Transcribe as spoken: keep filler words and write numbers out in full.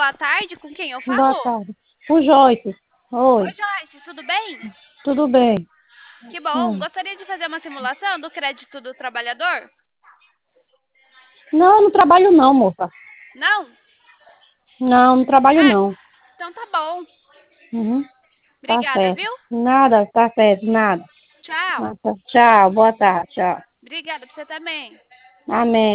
boa tarde. Com quem eu Boa falo? tarde. O Joyce. Oi, Oi, Joyce, tudo bem? tudo bem? Que bom. Hum. Gostaria de fazer uma simulação do crédito do trabalhador? Não, não trabalho não, moça. Não? Não, não trabalho Ah, não. então tá bom. Uhum. Tá Obrigada, certo. viu? Nada, tá certo, nada. Tchau. Nossa, tchau, boa tarde, tchau. Obrigada pra você também. Amém.